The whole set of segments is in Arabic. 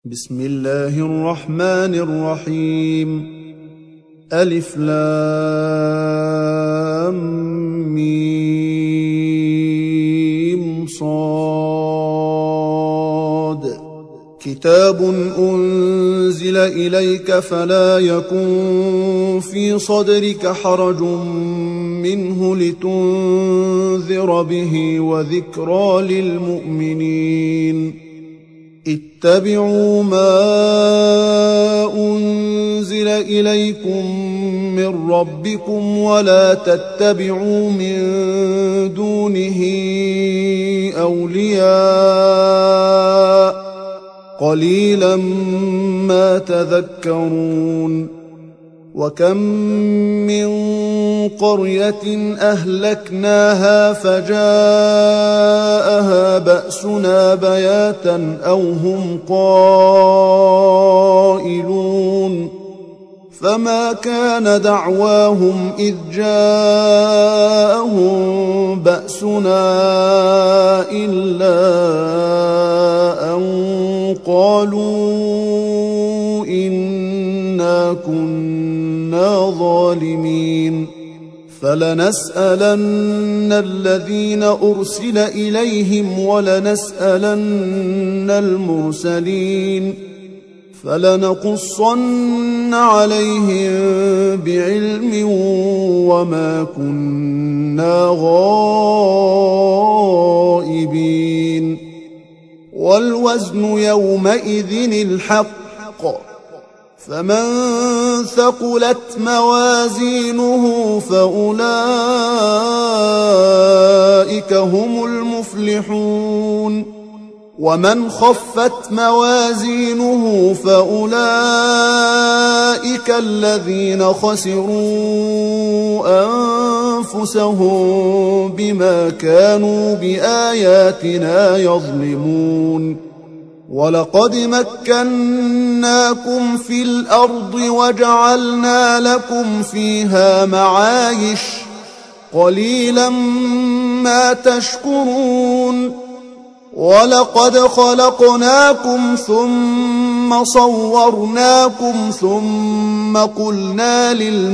بسم الله الرحمن الرحيم. ألف لام ميم صاد. كتاب أنزل إليك فلا يكن في صدرك حرج منه لتنذر به وذكرى للمؤمنين. اتبعوا ما أنزل إليكم من ربكم ولا تتبعوا من دونه أولياء قليلا ما تذكرون. وكم من قرية أهلكناها فجاءها بأسنا بياتا أو هم قائلون. فما كان دعواهم إذ جاءهم بأسنا إلا أن قالوا إنا كنا ظالمين. فلنسألن الذين أرسل إليهم ولنسألن المرسلين. فلنقصن عليهم بعلم وما كنا غائبين. والوزن يومئذ الحق، فمن ثقلت موازينه فأولئك هم المفلحون. ومن خفت موازينه فأولئك الذين خسروا أنفسهم بما كانوا بآياتنا يظلمون. ولقد مكناكم في الأرض وجعلنا لكم فيها معايش قليلا ما تشكرون. ولقد خلقناكم ثم صورناكم ثم قلنا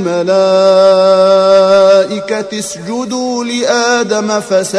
للملائكة اسجدوا لآدم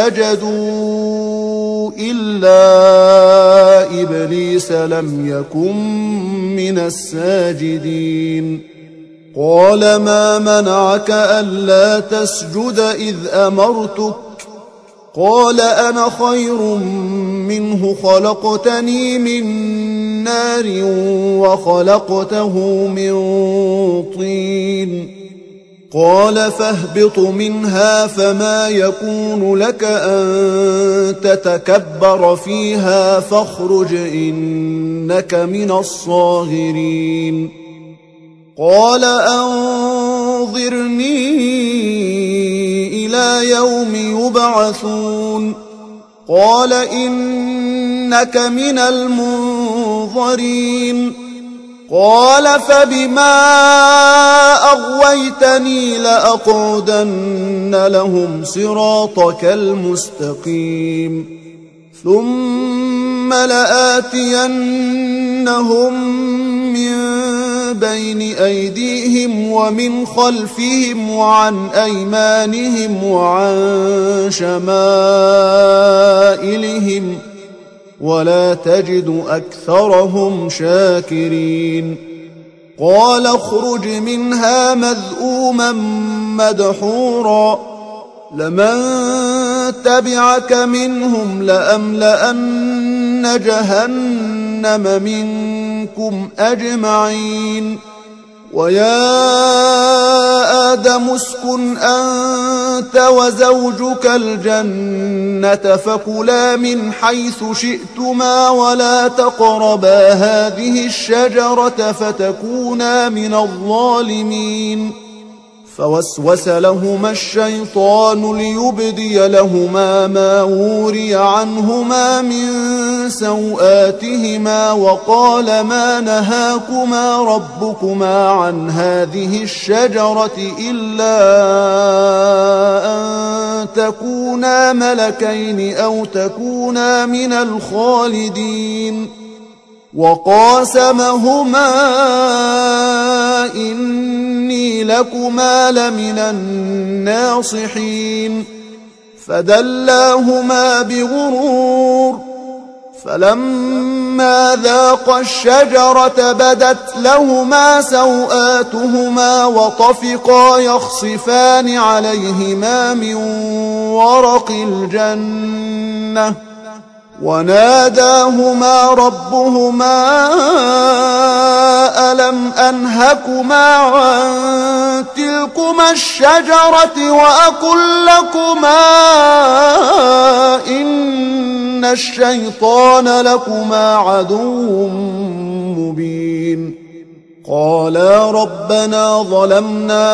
فسجدوا إلا إبليس لم يكن من الساجدين. قال ما منعك ألا تسجد إذ أمرتك؟ قال أنا خير منه خلقتني من نار وخلقته من طين. قال فاهبط منها فما يكون لك أن تتكبر فيها فاخرج إنك من الصاغرين. قال أنظرني إلى يوم يبعثون. قال إنك من المنظرين. قال فبما أغويتني لأقعدن لهم صراطك المستقيم ثم لآتينهم من بين أيديهم ومن خلفهم وعن أيمانهم وعن شمائلهم ولا تجد أكثرهم شاكرين. قال اخرج منها مذءوما مدحورا لمن تبعك منهم لأملأن جهنم منكم أجمعين. ويا آدم اسكن أنت وزوجك الجنة فكلا من حيث شئتما ولا تقربا هذه الشجرة فتكونا من الظالمين. فوسوس لهما الشيطان ليبدي لهما ما وري عنهما من سوآتهما وقال ما نهاكما ربكما عن هذه الشجرة إلا أن تكونا ملكين أو تكونا من الخالدين. وقاسمهما إني لكما لمن الناصحين فدلاهما بغرور فلما ذاقا الشجرة بدت لهما سوآتهما وطفقا يخصفان عليهما من ورق الجنة وناداهما ربهما ألم أنهكما عن تلكما الشجرة وأقل لكما إن الشيطان لكما عدو مبين قالا ربنا ظلمنا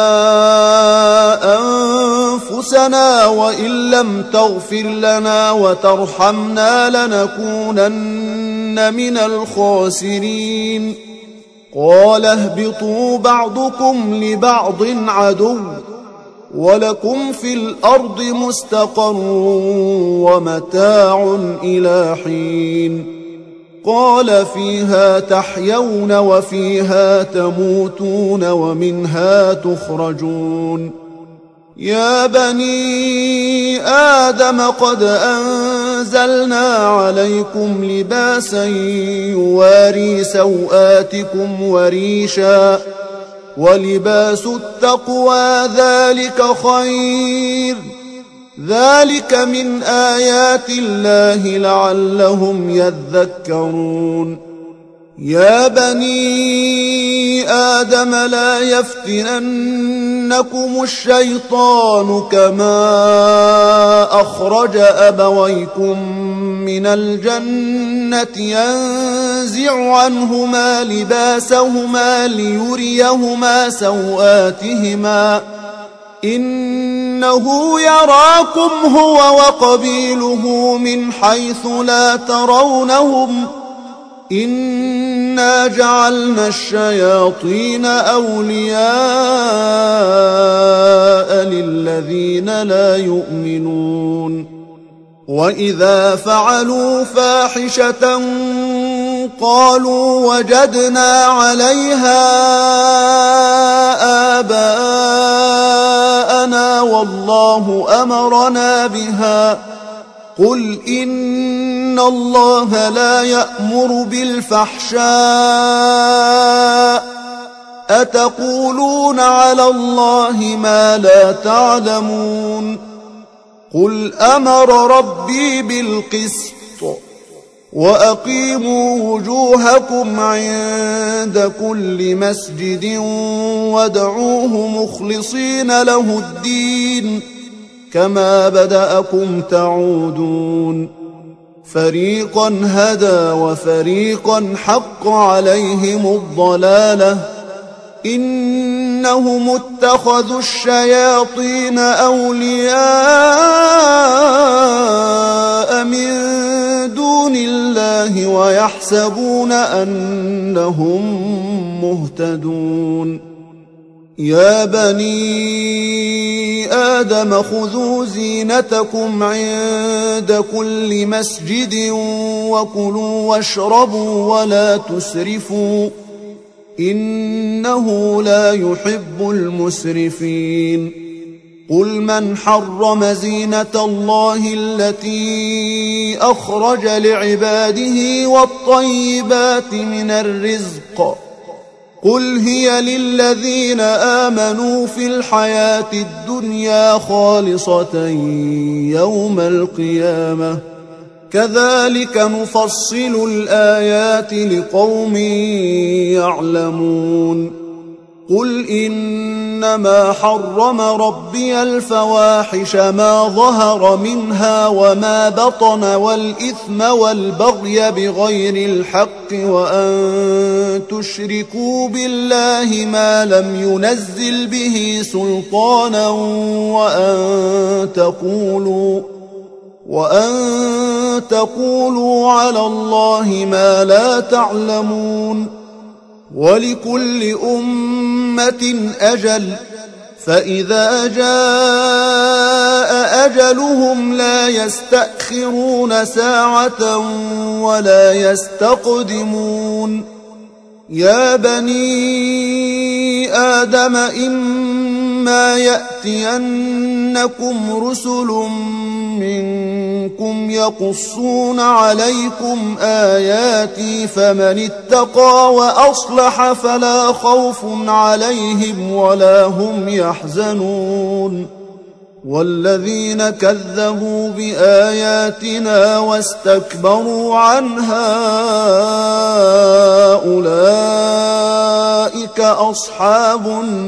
أنفسنا وإن لم تغفر لنا وترحمنا لنكونن من الخاسرين قال اهبطوا بعضكم لبعض عدو ولكم في الأرض مستقر ومتاع إلى حين قال فيها تحيون وفيها تموتون ومنها تخرجون يا بني آدم قد أنزلنا عليكم لباسا يواري سوآتكم وريشا ولباس التقوى ذلك خير ذلك من آيات الله لعلهم يذكرون يا بني آدم لا يفتننكم الشيطان كما أخرج أبويكم من الجنة ينزع عنهما لباسهما ليريهما سوآتهما إنه يراكم هو وقبيله من حيث لا ترونهم إنا جعلنا الشياطين أولياء للذين لا يؤمنون وإذا فعلوا فاحشة قالوا وجدنا عليها آباءنا والله أمرنا بها قل إن الله لا يأمر بالفحشاء أتقولون على الله ما لا تعلمون قل أمر ربي بالقسط وأقيموا وجوهكم عند كل مسجد وادعوه مخلصين له الدين كما بدأكم تعودون فريقا هدى وفريقا حق عليهم الضلالة إنهم اتخذوا الشياطين أولياء من دون الله ويحسبون أنهم مهتدون يا بني آدم خذوا زينتكم عند كل مسجد وكلوا واشربوا ولا تسرفوا إنه لا يحب المسرفين قل من حرم زينة الله التي أخرج لعباده والطيبات من الرزق قل هي للذين آمنوا في الحياة الدنيا خالصة يوم القيامة كذلك نفصل الآيات لقوم يعلمون قل إنما حرم ربي الفواحش ما ظهر منها وما بطن والإثم والبغي بغير الحق وأن تشركوا بالله ما لم ينزل به سلطانا وأن تقولوا على الله ما لا تعلمون ولكل أمة أجل فإذا جاء أجلهم لا يستأخرون ساعة ولا يستقدمون. يا بني آدم إما يأتينكم رسل منكم يقصون عليكم آياتي فمن اتقى وأصلح فلا خوف عليهم ولا هم يحزنون. والذين كذبوا بآياتنا واستكبروا عنها أولئك أصحاب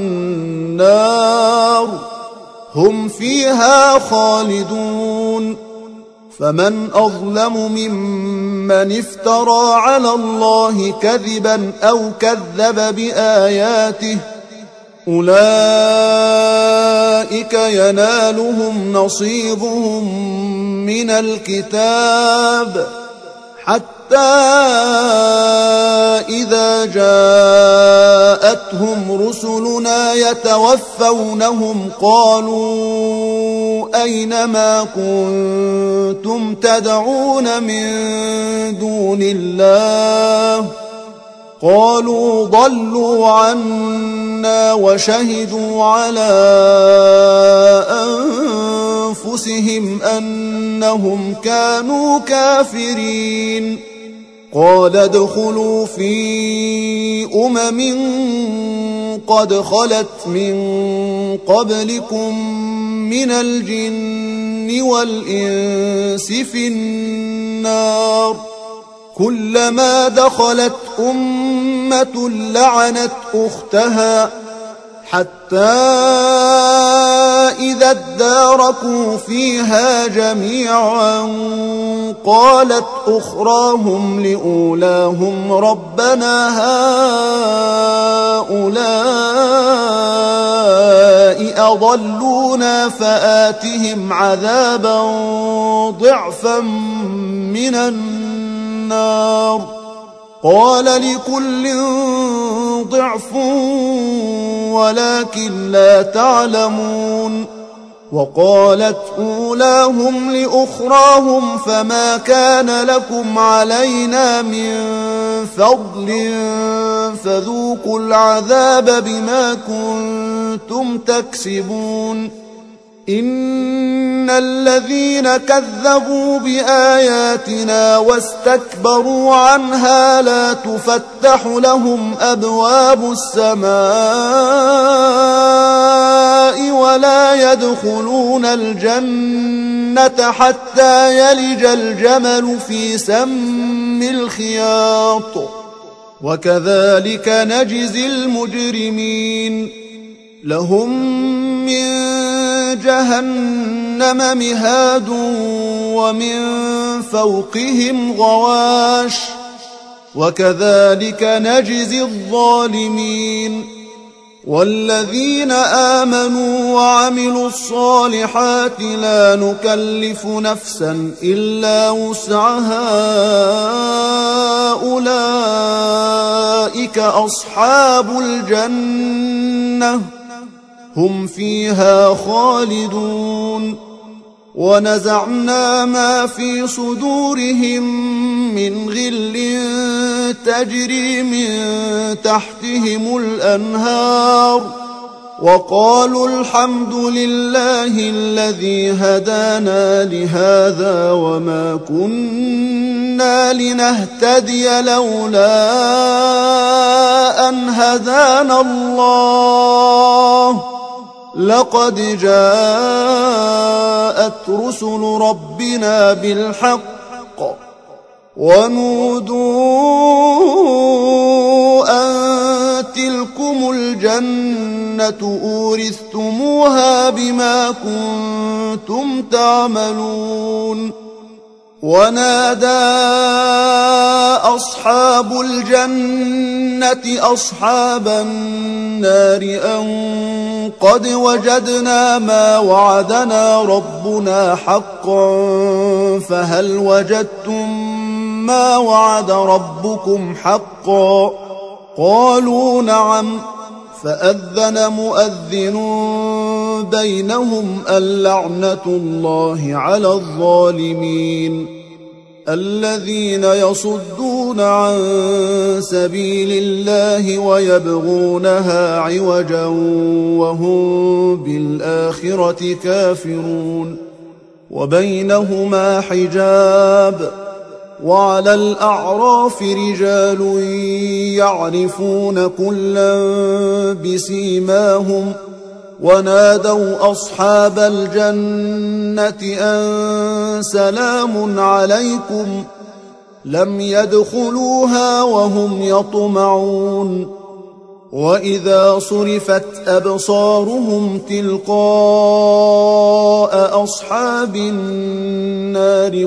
النار هم فيها خالدون. فمن أظلم ممن افترى على الله كذبا أو كذب بآياته أولئك ينالهم نصيبهم من الكتاب حتى إذا جاءتهم رسلنا يتوفونهم قالوا أين ما كنتم تدعون من دون الله قالوا ضلوا عنا وشهدوا على أنفسهم أنهم كانوا كافرين. قال ادخلوا في قد خلت من قبلكم من الجن والإنس في النار كلما دخلت أمة لعنت أختها حتى إذا اداركوا فيها جميعا قالت أخراهم لأولاهم ربنا هؤلاء أضلونا فآتهم عذابا ضعفا من النار قال لكل ضعف ولكن لا تعلمون. وقالت أولاهم لأخراهم فما كان لكم علينا من فضل فذوقوا العذاب بما كنتم تكسبون. إن الذين كذبوا بآياتنا واستكبروا عنها لا تفتح لهم أبواب السماء ولا يدخلون الجنة حتى يلج الجمل في سم الخياط وكذلك نجزي المجرمين. لهم من جهنم مهاد ومن فوقهم غواش وكذلك نجزي الظالمين. والذين آمنوا وعملوا الصالحات لا نكلف نفسا إلا وسعها أولئك أصحاب الجنة هم فيها خالدون. ونزعنا ما في صدورهم من غل تجري من تحتهم الأنهار وقالوا الحمد لله الذي هدانا لهذا وما كنا لنهتدي لولا أن هدانا الله لقد جاءت رسل ربنا بالحق ونودوا أن تلكم الجنة أورثتموها بما كنتم تعملون. ونادى أصحاب الجنة أصحاب النار أن قد وجدنا ما وعدنا ربنا حقا فهل وجدتم ما وعد ربكم حقا قالوا نعم فأذن مؤذن بينهم اللعنة الله على الظالمين الذين يصدون عن سبيل الله ويبغونها عوجا وهم بالآخرة كافرون وبينهما حجاب وعلى الأعراف رجال يعرفون كلا بسيماهم ونادوا أصحاب الجنة أن سلام عليكم لم يدخلوها وهم يطمعون وإذا صرفت أبصارهم تلقاء أصحاب النار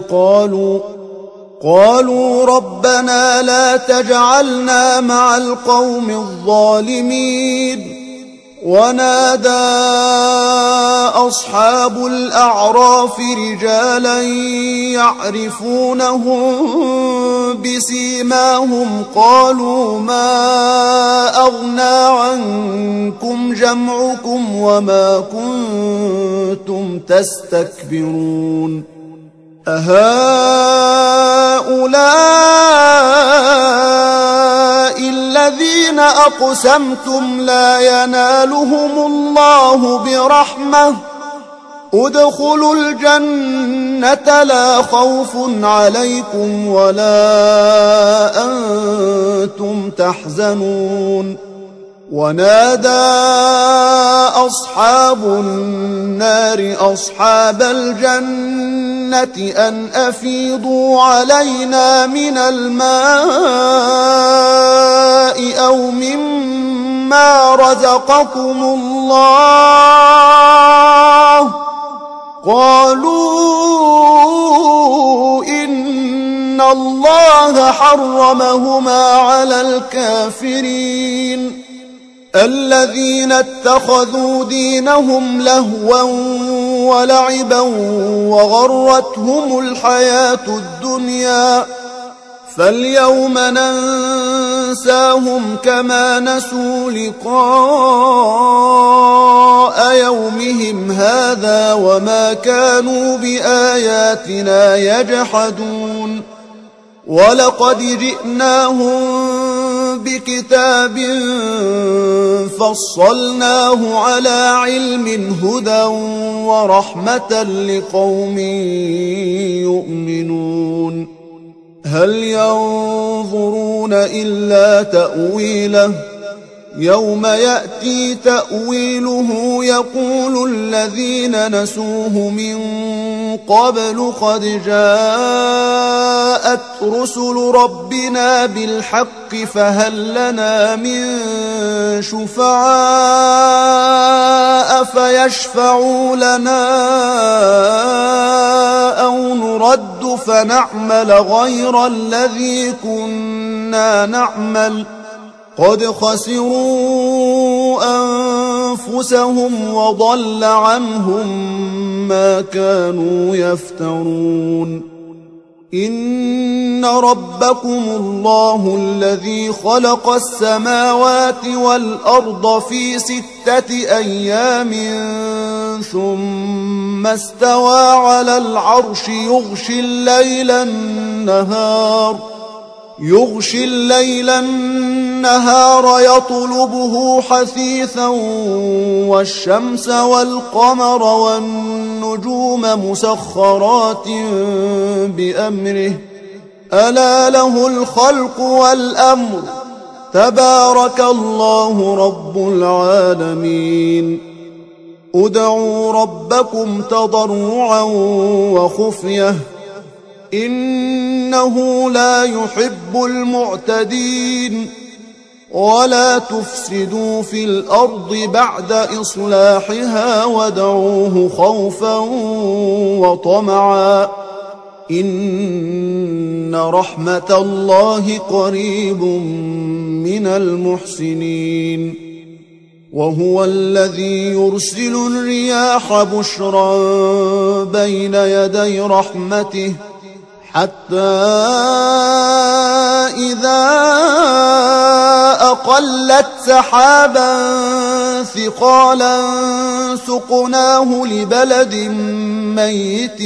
قالوا ربنا لا تجعلنا مع القوم الظالمين ونادى أصحاب الأعراف رجالا يعرفونهم بسيماهم قالوا ما أغنى عنكم جمعكم وما كنتم تستكبرون أهؤلاء الذين أقسمتم لا ينالهم الله برحمة ادخلوا الجنة لا خوف عليكم ولا أنتم تحزنون ونادى أصحاب النار أصحاب الجنة أن أفيضوا علينا من الماء أو مما رزقكم الله قالوا إن الله حرمهما على الكافرين الذين اتخذوا دينهم لهوا ولعبا وغرتهم الحياة الدنيا فاليوم ننساهم كما نسوا لقاء يومهم هذا وما كانوا بآياتنا يجحدون ولقد جئناهم بكتاب فصلناه على علم هدى ورحمة لقوم يؤمنون هل ينظرون إلا تأويله يوم يأتي تأويله يقول الذين نسوه من قبل قد جاءت رسل ربنا بالحق فهل لنا من شفعاء فيشفعوا لنا أو نرد فنعمل غير الذي كنا نعمل قد خسروا أنفسهم وضل عنهم ما كانوا يفترون إن ربكم الله الذي خلق السماوات والأرض في 6 أيام ثم استوى على العرش يغشي الليل النهار يطلبه حثيثا والشمس والقمر والنجوم مسخرات بأمره ألا له الخلق والأمر تبارك الله رب العالمين ادعوا ربكم تضرعا وخفية إنه لا يحب المعتدين ولا تفسدوا في الأرض بعد إصلاحها وادعوه خوفا وطمعا إن رحمة الله قريب من المحسنين وهو الذي يرسل الرياح بشرا بين يدي رحمته حتى إذا أقلت سحابا ثقالا سقناه لبلد ميت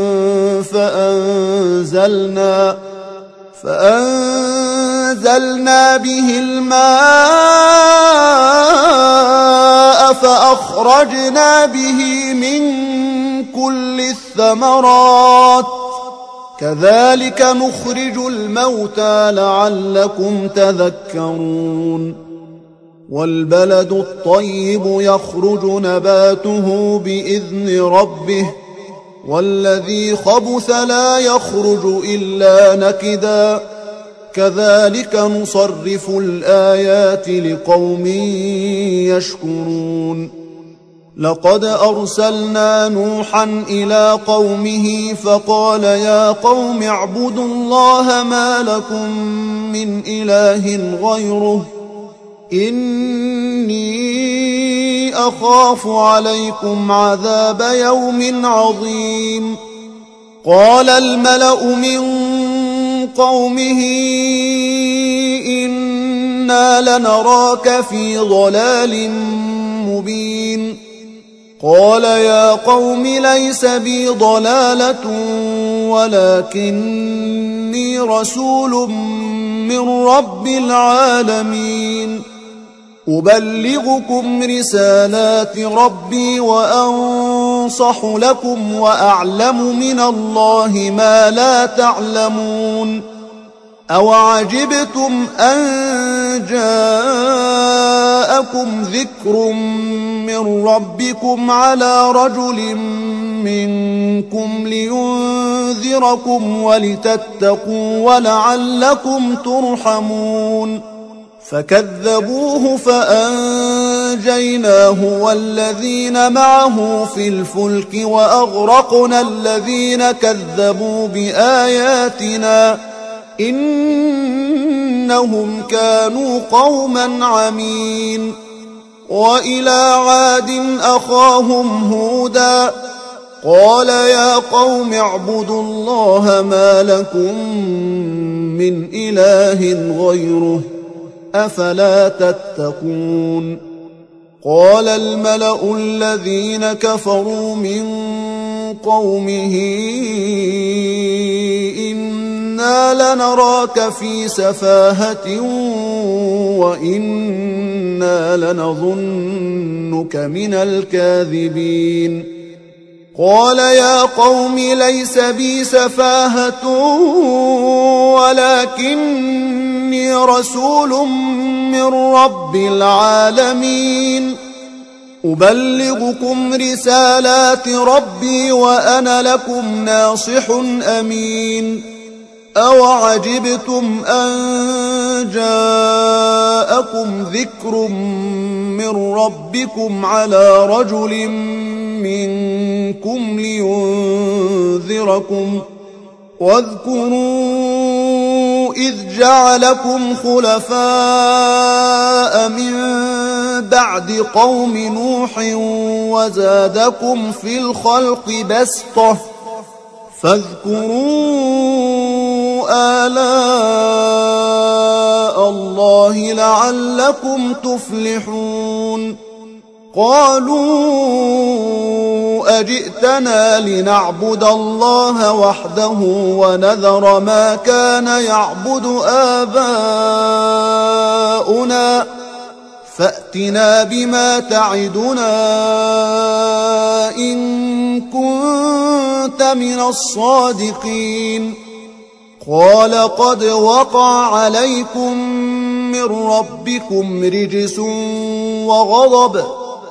فأنزلنا به الماء فأخرجنا به من كل الثمرات كذلك نخرج الموتى لعلكم تذكرون والبلد الطيب يخرج نباته بإذن ربه والذي خبث لا يخرج إلا نكدا كذلك نصرف الآيات لقوم يشكرون لقد أرسلنا نوحا إلى قومه فقال يا قوم اعبدوا الله ما لكم من إله غيره إني أخاف عليكم عذاب يوم عظيم قال الملأ من قومه إنا لنراك في ضلال مبين قال يا قوم ليس بي ضلالة ولكني رسول من رب العالمين أبلغكم رسالات ربي وأنصح لكم وأعلم من الله ما لا تعلمون أوعجبتم أن جاءكم ذكر من ربكم على رجل منكم لينذركم ولتتقوا ولعلكم ترحمون فكذبوه فأنجيناه والذين معه في الفلك وأغرقنا الذين كذبوا بآياتنا إنهم كانوا قوما عمين وإلى عاد أخاهم هودا قال يا قوم اعبدوا الله ما لكم من إله غيره أفلا تتقون قال الملأ الذين كفروا من قومه إنا لنراك في سفاهة وإنا لنظنك من الكاذبين قال يا قوم ليس بي سفاهة ولكني رسول من رب العالمين أبلغكم رسالات ربي وأنا لكم ناصح أمين أوعجبتم أن جاءكم ذكر من ربكم على رجل منكم لينذركم واذكروا إذ جعلكم خلفاء من بعد قوم نوح وزادكم في الخلق بسطة فاذكروا آلاء الله لعلكم تفلحون قالوا أجئتنا لنعبد الله وحده ونذر ما كان يعبد آباؤنا فأتنا بما تعدنا إن كنت من الصادقين قال قد وقع عليكم من ربكم رجس وغضب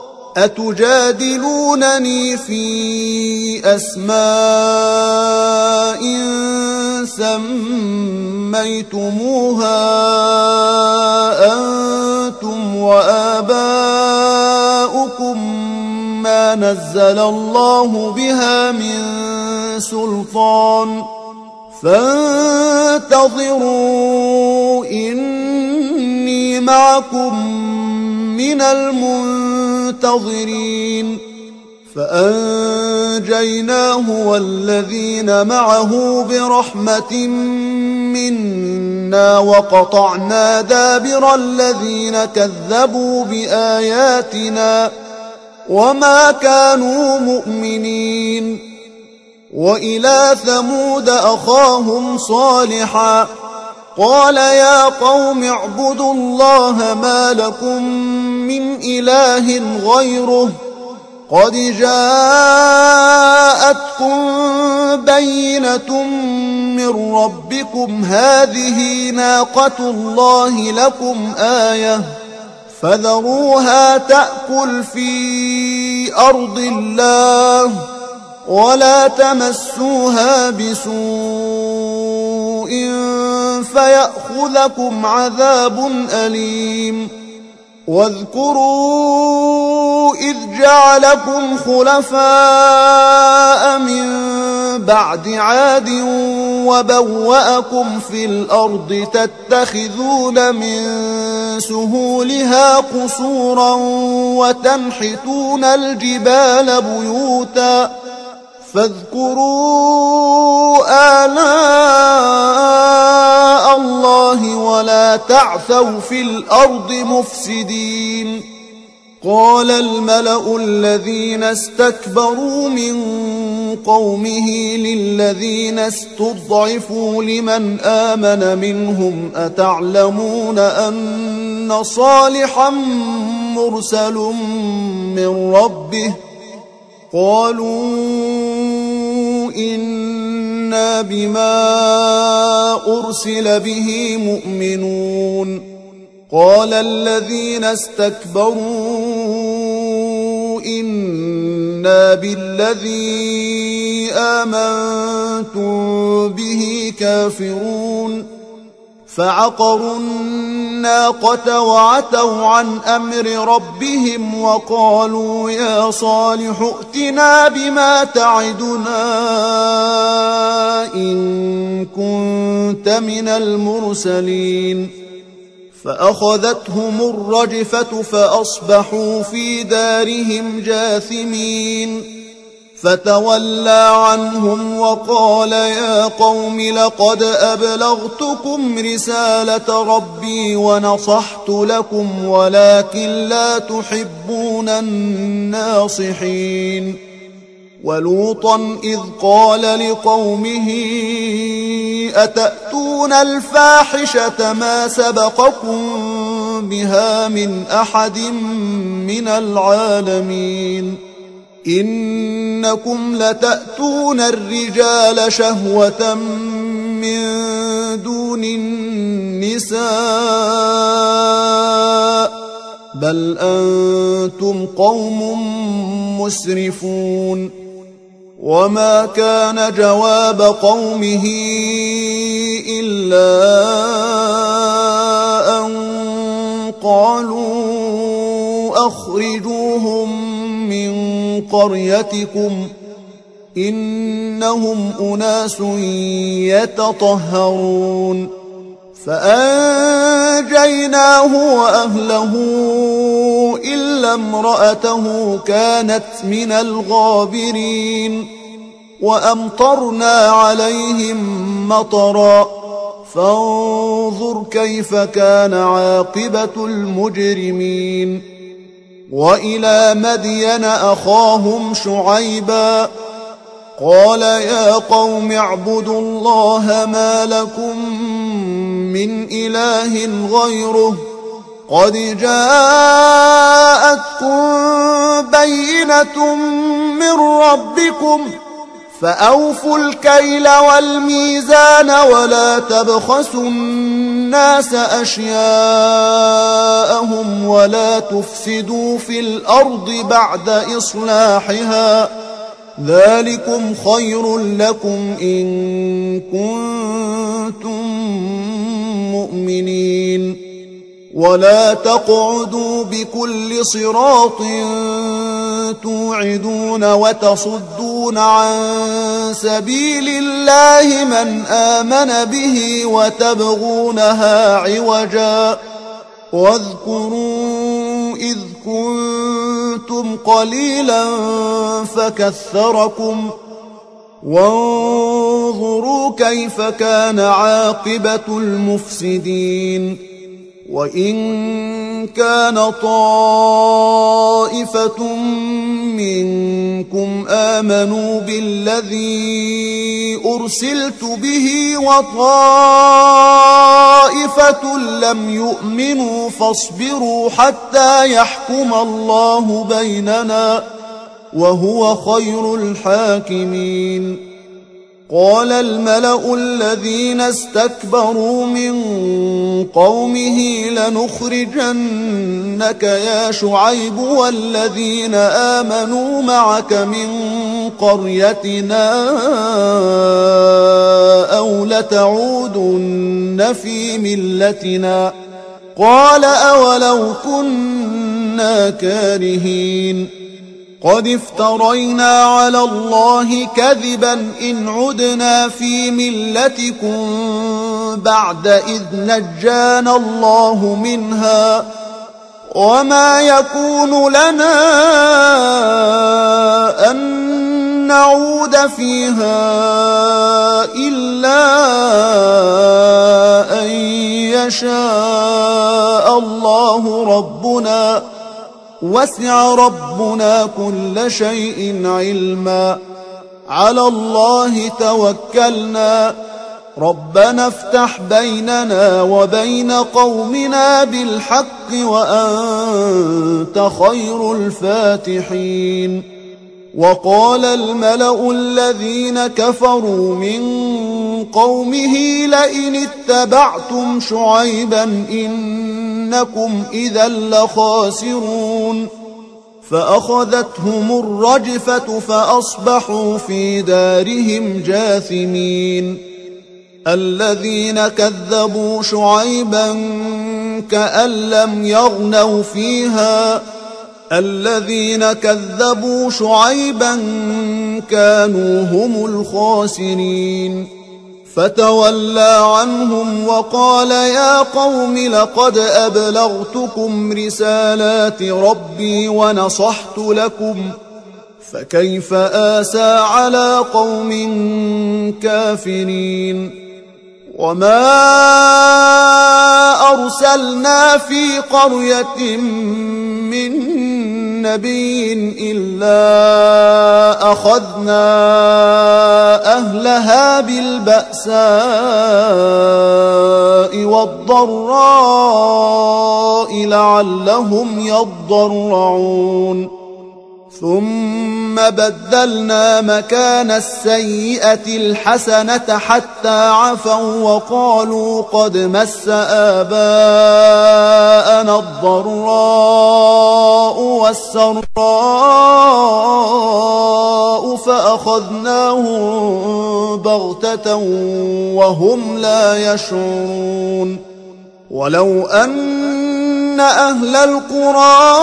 أتجادلونني في أسماء سميتموها أنتم وآباؤكم ما نزل الله بها من سلطان فانتظروا إني معكم من المنتظرين فأنجيناه والذين معه برحمة منا إنا وقطعنا دابر الذين كذبوا بآياتنا وما كانوا مؤمنين. وإلى ثمود أخاهم صالحا قال يا قوم اعبدوا الله ما لكم من إله غيره قد جاءتكم بينة من ربكم هذه ناقة الله لكم آية فذروها تأكل في أرض الله ولا تمسوها بسوء فيأخذكم عذاب أليم. واذكروا إذ جعلكم خلفاء من بعد عاد وبوأكم في الأرض تتخذون من سهولها قصورا وتنحتون الجبال بيوتا فاذكروا آلاء الله ولا تعثوا في الأرض مفسدين. قال الملأ الذين استكبروا من قومه للذين استضعفوا لمن آمن منهم أتعلمون أن صالحا مرسل من ربه قالوا إنا بما أرسل به مؤمنون. قال الذين استكبروا إنا بالذي آمنتم به كافرون. فعقروا الناقة وعتوا عن أمر ربهم وقالوا يا صالح ائتنا بما تعدنا إن كنت من المرسلين. فأخذتهم الرجفة فأصبحوا في دارهم جاثمين. فتولى عنهم وقال يا قوم لقد أبلغتكم رسالة ربي ونصحت لكم ولكن لا تحبون الناصحين. ولوطا إذ قال لقومه أتأتون الفاحشة ما سبقكم بها من أحد من العالمين إنكم لتأتون الرجال شهوة من دون النساء بل أنتم قوم مسرفون. وما كان جواب قومه إلا أن قالوا أخرجوهم من قريتكم إنهم أناس يتطهرون. فأنجيناه وأهله إلا امرأته كانت من الغابرين. وأمطرنا عليهم مطرا فانظر كيف كان عاقبة المجرمين. وإلى مدين أخاهم شعيبا قال يا قوم اعبدوا الله ما لكم من إله غيره قد جاءتكم بينة من ربكم فأوفوا الكيل والميزان ولا تبخسوا الناس أشياءهم ولا تفسدوا في الأرض بعد إصلاحها ذلكم خير لكم إن كنتم مؤمنين. ولا تقعدوا بكل صراط توعدون وتصدون عن سبيل الله من آمن به وتبغونها عوجا واذكروا إذ كنتم قليلا فكثركم وانظروا كيف كان عاقبة المفسدين. وإن كان طائفة منكم آمنوا بالذي أرسلت به وطائفة لم يؤمنوا فاصبروا حتى يحكم الله بيننا وهو خير الحاكمين. قال الملأ الذين استكبروا من قومه لنخرجنك يا شعيب والذين آمنوا معك من قريتنا أو لتعودن في ملتنا. قال أولو كنا كارهين قد افترينا على الله كذبا إن عدنا في ملتكم بعد إذ نجانا الله منها وما يكون لنا أن نعود فيها إلا أن يشاء الله ربنا وسع ربنا كل شيء علما على الله توكلنا ربنا افتح بيننا وبين قومنا بالحق وأنت خير الفاتحين. وقال الملأ الذين كفروا من قومه لئن اتبعتم شعيبا إنكم إذا لخاسرون. فأخذتهم الرجفة فأصبحوا في دارهم جاثمين. الذين كذبوا شعيبا كأن لم يغنوا فيها الذين كذبوا شعيبا كانوا هم الخاسرين. فتولى عنهم وقال يا قوم لقد أبلغتكم رسالات ربي ونصحت لكم فكيف آسى على قوم كافرين. وما أرسلنا في قرية من نبي إلا أخذنا أهلها بالبأساء والضراء لعلهم يضرعون. ثم بدلنا مكان السيئة الحسنة حتى عفوا وقالوا قد مس آباءنا الضراء والسراء فأخذناهم بغتة وهم لا يشعرون. ولو أن أهل القرى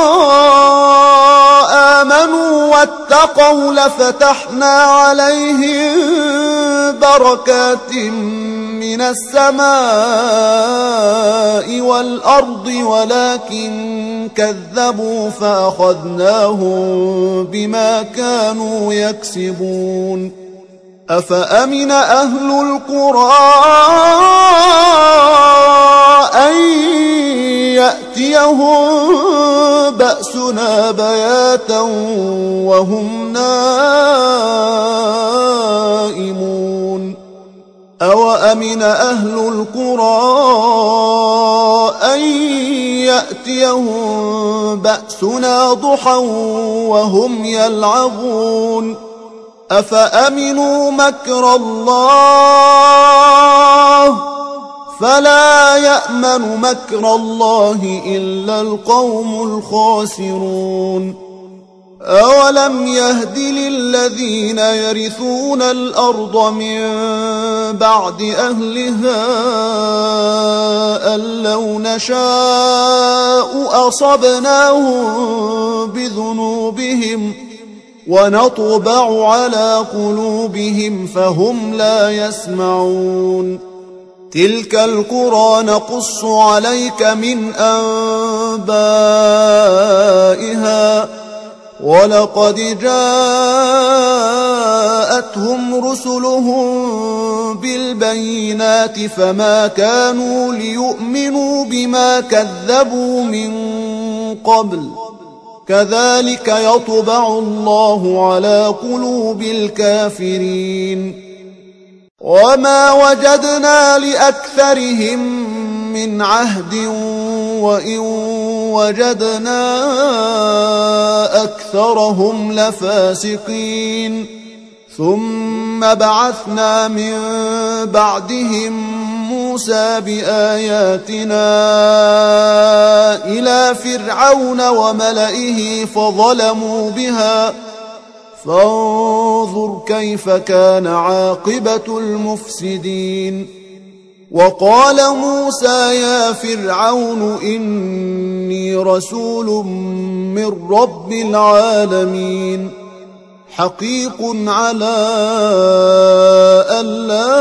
آمنوا واتقوا لفتحنا عليهم بركات من السماء والأرض ولكن كذبوا فأخذناهم بما كانوا يكسبون. أفأمن أهل القرى أن يأتيهم بأسنا بياتا وهم نائمون. أوأمن أهل القرى أن يأتيهم بأسنا ضحى وهم يلعبون. أفأمنوا مكر الله فلا يأمن مكر الله إلا القوم الخاسرون. أولم يهد للذين يرثون الأرض من بعد أهلها أن لو نشاء أصبناهم بذنوبهم ونطبع على قلوبهم فهم لا يسمعون. تلك القرى نقص عليك من أنبائها ولقد جاءتهم رسلهم بالبينات فما كانوا ليؤمنوا بما كذبوا من قبل كذلك يطبع الله على قلوب الكافرين وما وجدنا لأكثرهم من عهد وإن وجدنا أكثرهم لفاسقين ثم بعثنا من بعدهم موسى بآياتنا إلى فرعون وملئه فظلموا بها فانظر كيف كان عاقبة المفسدين وقال موسى يا فرعون إني رسول من رب العالمين حقيق على ألا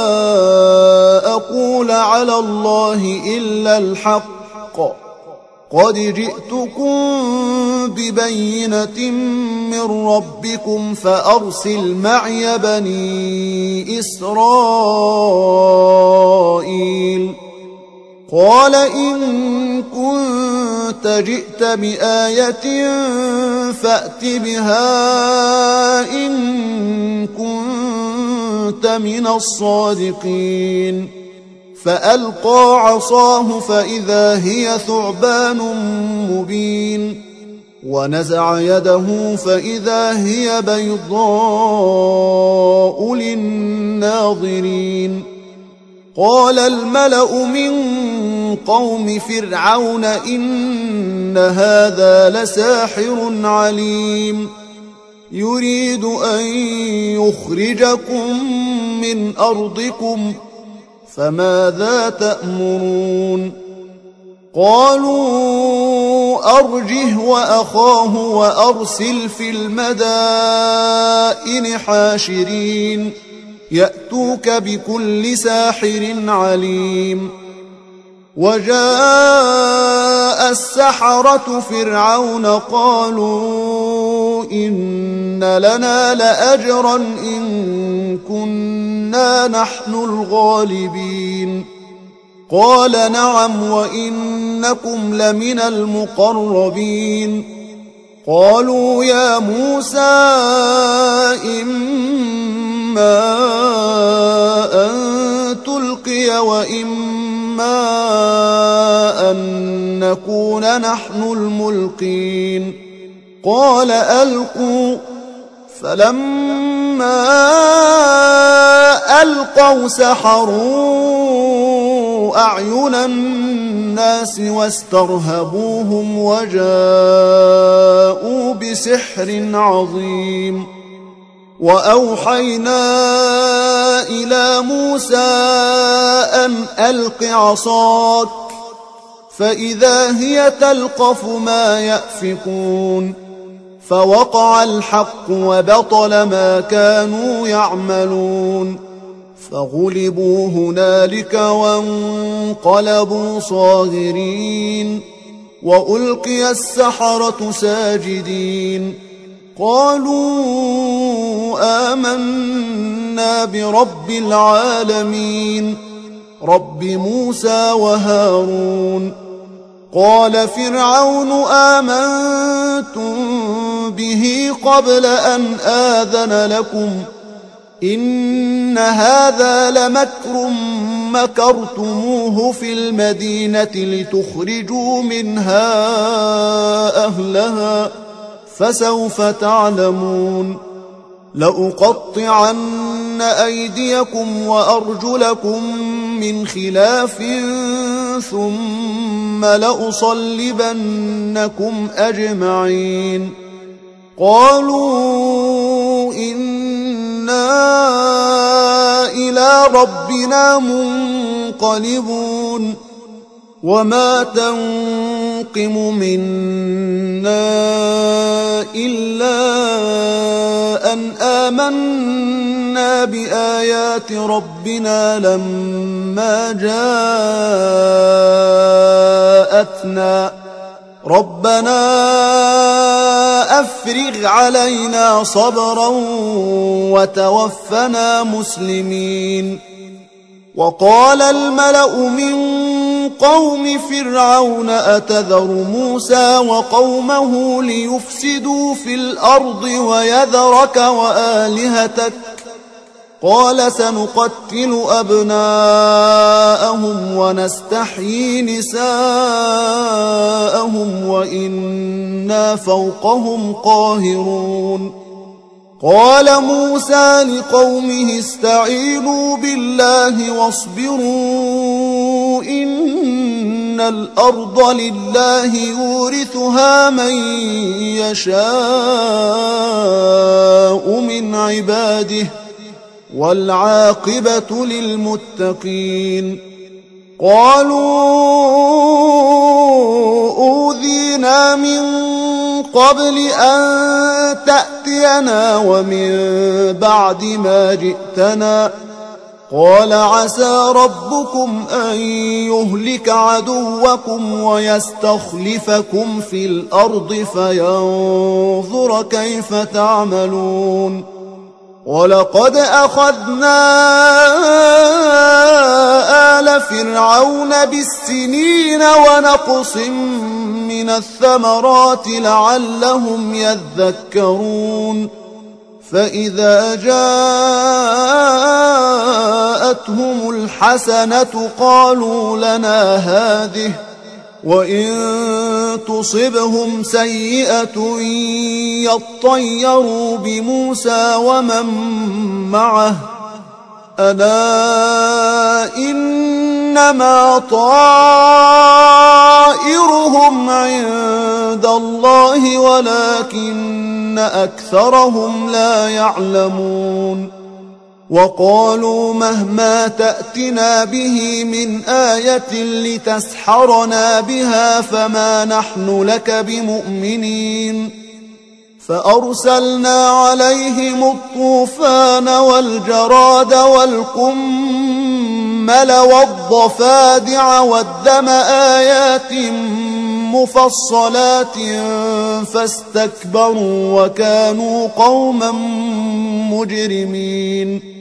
أقول على الله إلا الحق قد جئتكم ببينة من ربكم فأرسل معي بني إسرائيل قال إن كنت جئت بآية فأت بها إن كنت من الصادقين فألقى عصاه فإذا هي ثعبان مبين ونزع يده فإذا هي بيضاء للناظرين قال الملأ من قوم فرعون إن هذا لساحر عليم يريد أن يخرجكم من أرضكم فماذا تأمرون قالوا أرجه وأخاه وأرسل في المدائن حاشرين يأتوك بكل ساحر عليم وجاء السحرة فرعون قالوا إن لنا لأجرا إن كنا نحن الغالبين قال نعم وإنكم لمن المقربين قالوا يا موسى إما أن تلقي وإما أن نكون نحن الملقين قال ألقوا فلما ألقوا سحروا أعين الناس واسترهبوهم وجاءوا بسحر عظيم وأوحينا إلى موسى أن ألق عصاك فإذا هي تلقف ما يأفكون فوقع الحق وبطل ما كانوا يعملون فغلبوا هنالك وانقلبوا صاغرين وألقي السحرة ساجدين قالوا آمنا برب العالمين رب موسى وهارون قال فرعون آمنتم به قبل أن آذن لكم إن هذا لمكر مكرتموه في المدينة لتخرجوا منها أهلها فسوف تعلمون لأقطعن أيديكم وأرجلكم من خلاف ثم لأصلبنكم أجمعين قالوا إنا إلى ربنا منقلبون وما تنقم منا إلا أن آمنا بآيات ربنا لما جاءتنا ربنا أفرغ علينا صبرا وتوفنا مسلمين. وقال الملأ من قوم فرعون أتذر موسى وقومه ليفسدوا في الأرض ويذرك وآلهتك؟ قال سنقتل أبناءهم ونستحيي نساءهم وإنا فوقهم قاهرون. قال موسى لقومه استعينوا بالله واصبروا إن الأرض لله يورثها من يشاء من عباده والعاقبة للمتقين. قالوا أوذينا من قبل أن تأتينا ومن بعد ما جئتنا. قال عسى ربكم أن يهلك عدوكم ويستخلفكم في الأرض فينظر كيف تعملون. ولقد أخذنا آل فرعون بالسنين ونقص من الثمرات لعلهم يذكرون. فإذا جاءتهم الحسنة قالوا لنا هذه وإن تصبهم سيئة يطيروا بموسى ومن معه ألا إنما طائرهم عند الله ولكن أكثرهم لا يعلمون. وقالوا مهما تأتنا به من آية لتسحرنا بها فما نحن لك بمؤمنين. فأرسلنا عليهم الطوفان والجراد والقمل والضفادع والدم آيات مفصلات فاستكبروا وكانوا قوما مجرمين.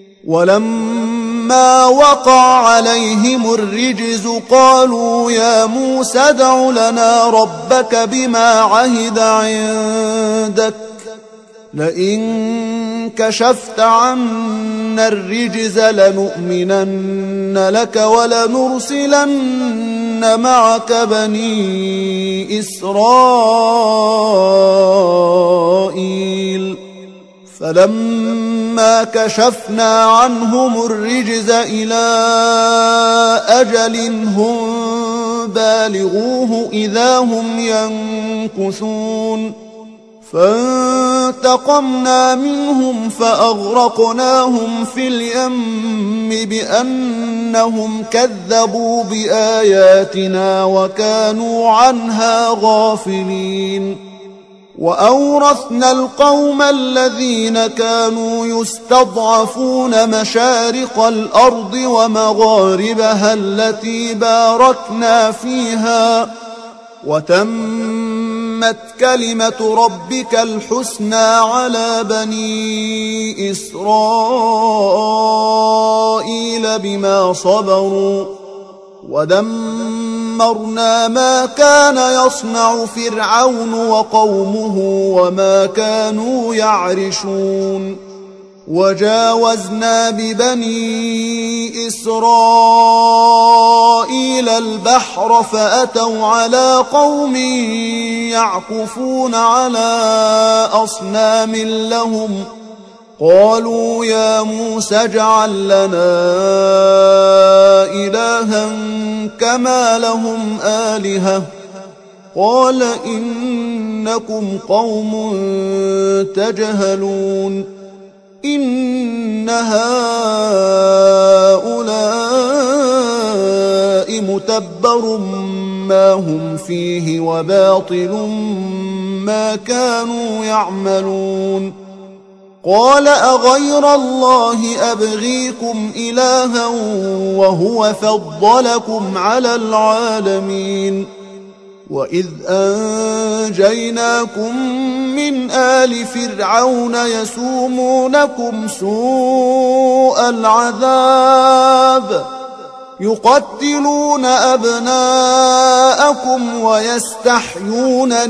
ولما وقع عليهم الرجز قالوا يا موسى ادع لنا ربك بما عهد عندك لئن كشفت عنا الرجز لنؤمنن لك ولنرسلن معك بني إسرائيل. فلما كشفنا عنهم الرجز إلى أجل هم بالغوه إذا هم ينكثون. فانتقمنا منهم فأغرقناهم في اليم بأنهم كذبوا بآياتنا وكانوا عنها غافلين. وأورثنا القوم الذين كانوا يستضعفون مشارق الأرض ومغاربها التي باركنا فيها وتمت كلمة ربك الحسنى على بني إسرائيل بما صبروا ودمرنا ما كان يصنع فرعون وقومه وما كانوا يعرشون. وجاوزنا ببني إسرائيل البحر فأتوا على قوم يعكفون على أصنام لهم قالوا يا موسى اجعل لنا إلها كما لهم آلهة قال إنكم قوم تجهلون. إن هؤلاء متبر ما هم فيه وباطل ما كانوا يعملون. قال أغير الله أبغيكم إلها وهو فضلكم على العالمين وإذ أنجيناكم من آل فرعون يسومونكم سوء العذاب يقتلون أبناءكم ويستحيون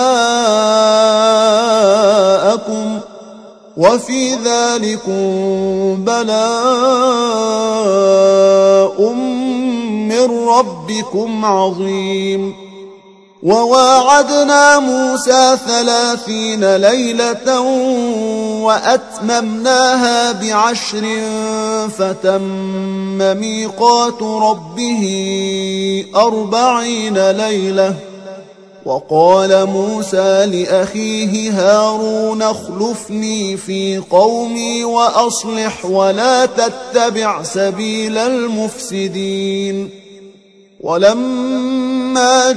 نساءكم وفي ذلكم بلاء من ربكم عظيم وواعدنا موسى 30 ليلة وأتممناها ب10 فتم ميقات ربه 40 ليلة وقال موسى لأخيه هارون اخلفني في قومي وأصلح ولا تتبع سبيل المفسدين ولما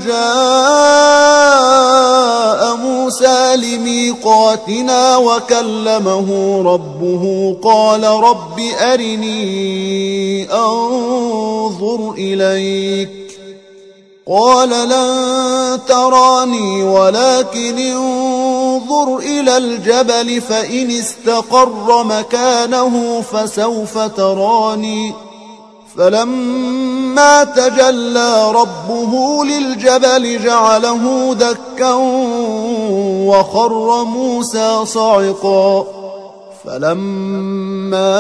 جاء موسى لميقاتنا وكلمه ربه قال رب أرني أنظر إليك قال لن تراني ولكن انظر إلى الجبل فإن استقر مكانه فسوف تراني فلما تجلى ربه للجبل جعله دكا وخر موسى صعقا فلما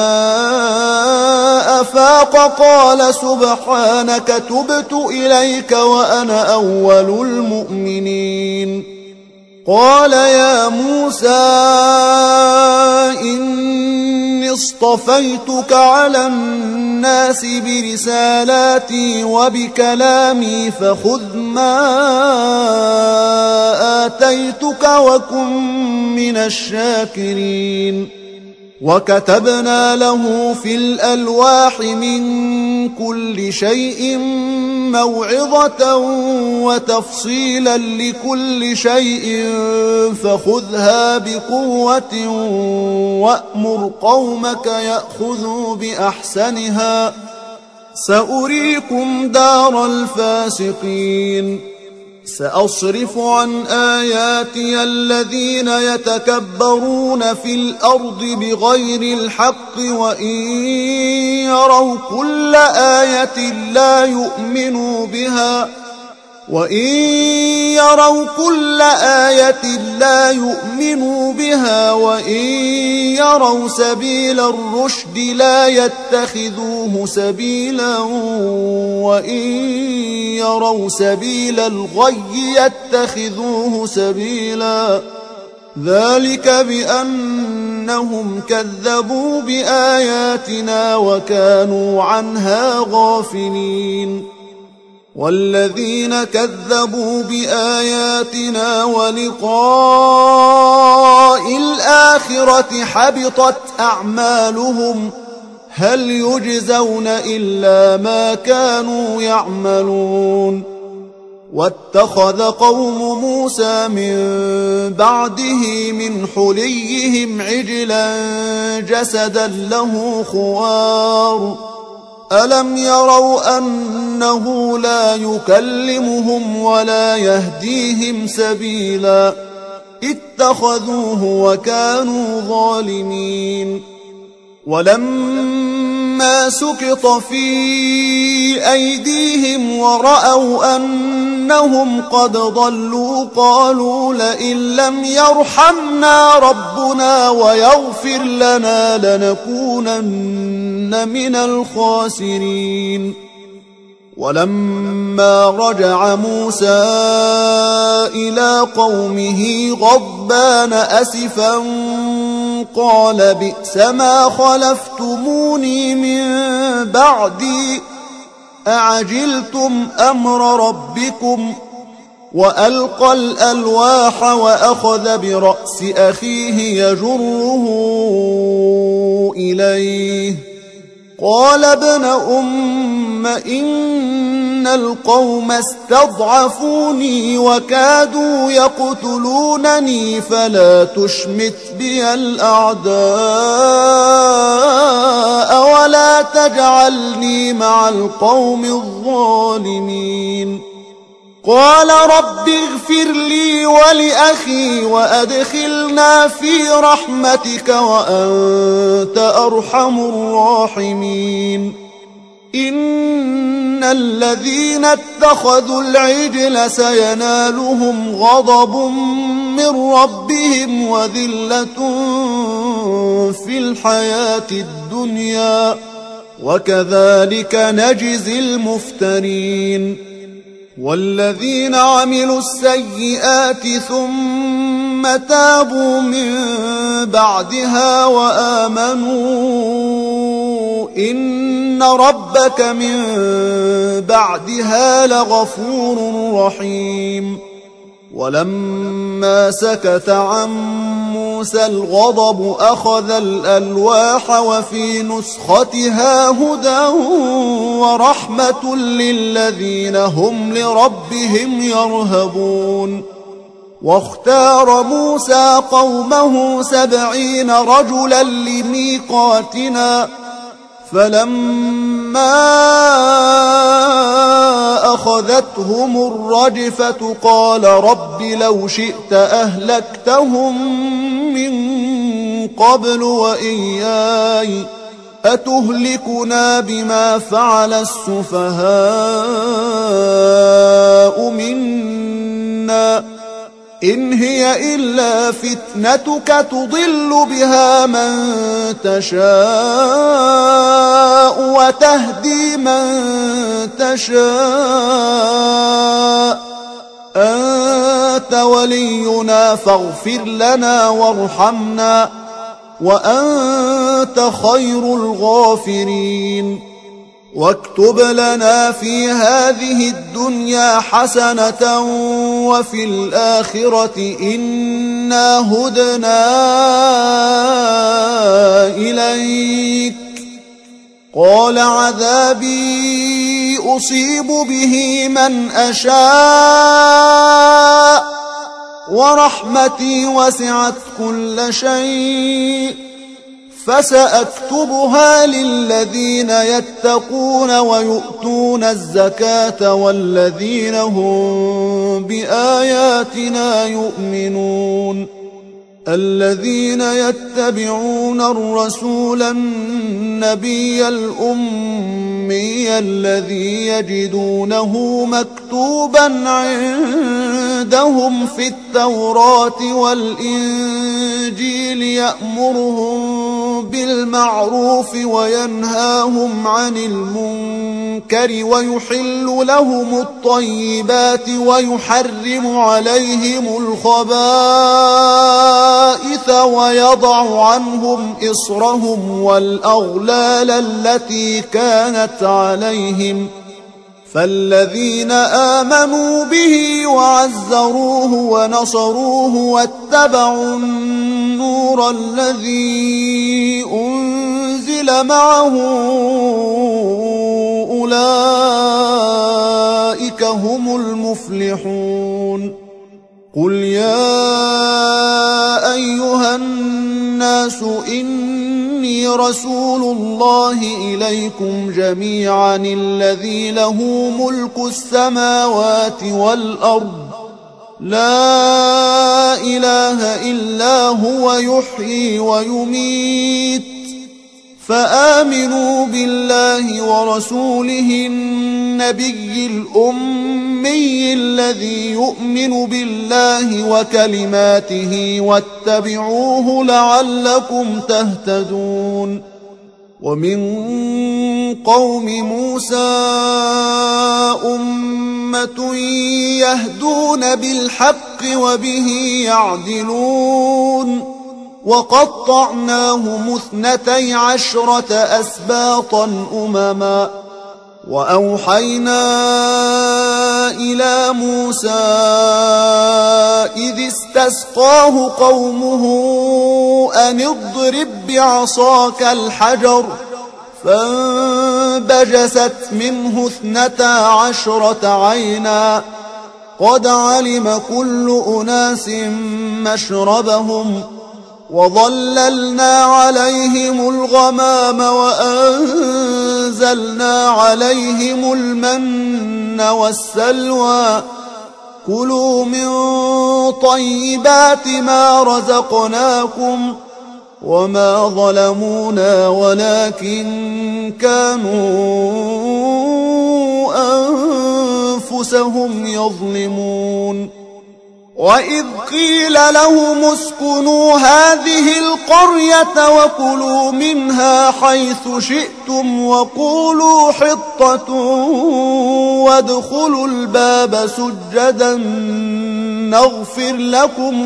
أفاق قال سبحانك تبت إليك وأنا أول المؤمنين قال يا موسى إني اصطفيتك على الناس برسالاتي وبكلامي فخذ ما آتيتك وكن من الشاكرين وكتبنا له في الألواح من كل شيء موعظة وتفصيلا لكل شيء فخذها بقوة وأمر قومك يأخذوا بأحسنها سأريكم دار الفاسقين سأصرف عن آياتي الذين يتكبرون في الأرض بغير الحق وإن يروا كل آية لا يؤمنوا بها وإن يروا سبيل الرشد لا يتخذوه سبيلا وإن يروا سبيل الغي يتخذوه سبيلا ذلك بأنهم كذبوا بآياتنا وكانوا عنها غافلين والذين كذبوا بآياتنا ولقاء الآخرة حبطت أعمالهم هل يجزون إلا ما كانوا يعملون واتخذ قوم موسى من بعده من حليهم عجلا جسدا له خوار ألم يروا أنه لا يكلمهم ولا يهديهم سبيلا اتخذوه وكانوا ظالمين ولما سقط في أيديهم ورأوا أنهم قد ضلوا قالوا لئن لم يرحمنا ربنا ويغفر لنا لنكونن من الخاسرين ولما رجع موسى إلى قومه غضبان أسفا قال بئس ما خلفتموني من بعدي أعجلتم أمر ربكم وألقى الألواح وأخذ برأس أخيه يجره إليه قال ابن أم إن القوم استضعفوني وكادوا يقتلونني فلا تشمت بي الأعداء ولا تجعلني مع القوم الظالمين قال رب اغفر لي ولأخي وأدخلنا في رحمتك وأنت أرحم الراحمين. إن الذين اتخذوا العجل سينالهم غضب من ربهم وذلة في الحياة الدنيا وكذلك نجزي المفترين. والذين عملوا السيئات ثم تابوا من بعدها وآمنوا إن ربك من بعدها لغفور رحيم. ولما سكت عن موسى الغضب أخذ الألواح وفي نسختها هدى ورحمة للذين هم لربهم يرهبون. واختار موسى قومه 70 رجلا لميقاتنا فلما أخذتهم الرجفة قال رب لو شئت أهلكتهم من قبل وإياي أتهلكنا بما فعل السفهاء منا إن هي إلا فتنتك تضل بها من تشاء وتهدي من تشاء أنت ولينا فاغفر لنا وارحمنا وأنت خير الغافرين. واكتب لنا في هذه الدنيا حسنة وفي الآخرة إنا هدنا إليك. قال عذابي أصيب به من أشاء ورحمتي وسعت كل شيء فسأكتبها للذين يتقون ويؤتون الزكاة والذين هم بآياتنا يؤمنون. الذين يتبعون الرسول النبي الأمي الذي يجدونه مكتوبا عندهم في التوراة والإنجيل يأمرهم بالمعروف وينهاهم عن المنكر ويحل لهم الطيبات ويحرم عليهم الخبائث ويضع عنهم إصرهم والأغلال التي كانت عليهم. فالذين آمنوا به وعزروه ونصروه واتبعوا النور الذي أنزل معه أولئك هم المفلحون. قل يا أيها الناس إني رسول الله إليكم جميعا الذي له ملك السماوات والأرض لا إله إلا هو يحيي ويميت فآمنوا بالله ورسوله النبي الأمي الذي يؤمن بالله وكلماته واتبعوه لعلكم تهتدون. ومن قوم موسى أمة يهدون بالحق وبه يعدلون. وقطعناهم 12 أسباطا أمما وأوحينا إلى موسى إذ استسقاه قومه أن اضرب بعصاك الحجر فانبجست منه 12 عينا قد علم كل أناس مشربهم وظللنا عليهم الغمام وأنزلنا عليهم المن والسلوى كلوا من طيبات ما رزقناكم وما ظلمونا ولكن كانوا أنفسهم يظلمون وإذ قيل لهم اسكنوا هذه القرية وكلوا منها حيث شئتم وقولوا حطة وادخلوا الباب سجدا نغفر لكم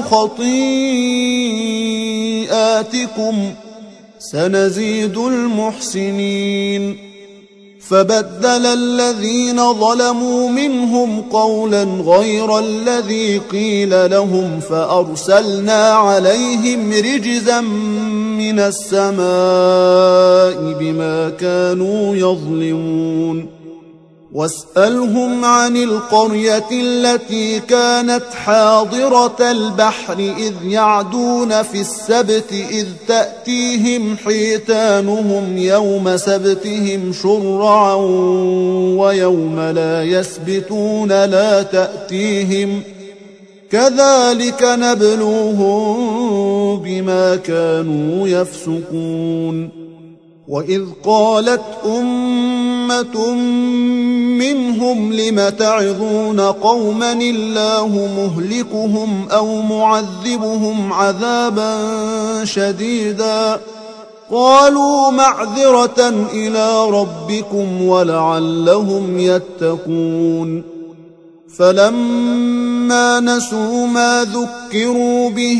خطيئاتكم سنزيد المحسنين فبدل الذين ظلموا منهم قولا غير الذي قيل لهم فأرسلنا عليهم رجزا من السماء بما كانوا يظلمون واسألهم عن القرية التي كانت حاضرة البحر إذ يعدون في السبت إذ تأتيهم حيتانهم يوم سبتهم شرعا ويوم لا يسبتون لا تأتيهم كذلك نبلوهم بما كانوا يفسقون وإذ قالت أمة منهم لم تعظون قوما الله مهلكهم أو معذبهم عذابا شديدا قالوا معذرة إلى ربكم ولعلهم يتقون فلما نسوا ما ذكروا به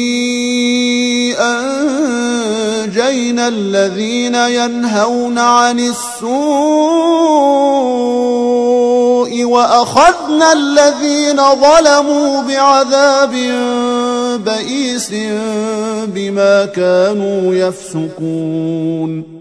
أنجينا الذين ينهون عن السوء وأخذنا الذين ظلموا بعذاب بئيس بما كانوا يفسقون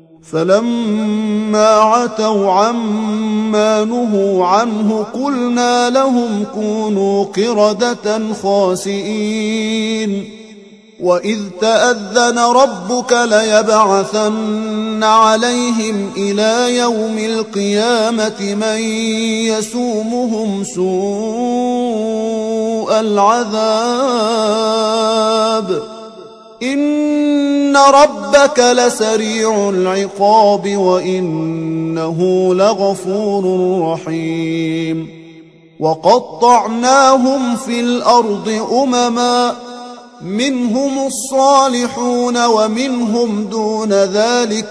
فلما عتوا عما نهوا عنه قلنا لهم كونوا قردة خاسئين وإذ تأذن ربك ليبعثن عليهم إلى يوم القيامة من يسومهم سوء العذاب إن ربك لسريع العقاب وإنه لغفور رحيم وقطعناهم في الأرض أمما منهم الصالحون ومنهم دون ذلك